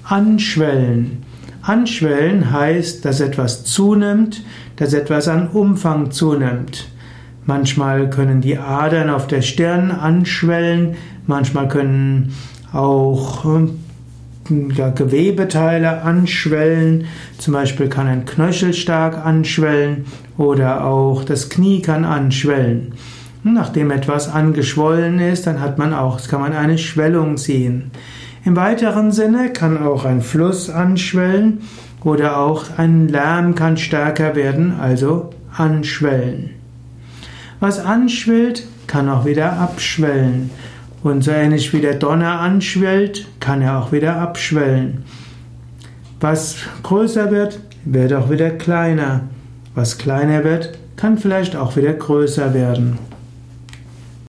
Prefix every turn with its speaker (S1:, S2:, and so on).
S1: Anschwellen. Anschwellen heißt, dass etwas zunimmt, dass etwas an Umfang zunimmt. Manchmal können die Adern auf der Stirn anschwellen, manchmal können auch Gewebeteile anschwellen, zum Beispiel kann ein Knöchel stark anschwellen oder auch das Knie kann anschwellen. Und nachdem etwas angeschwollen ist, dann kann man eine Schwellung sehen. Im weiteren Sinne kann auch ein Fluss anschwellen oder auch ein Lärm kann stärker werden, also anschwellen. Was anschwillt, kann auch wieder abschwellen. Und so ähnlich wie der Donner anschwellt, kann er auch wieder abschwellen. Was größer wird, wird auch wieder kleiner. Was kleiner wird, kann vielleicht auch wieder größer werden.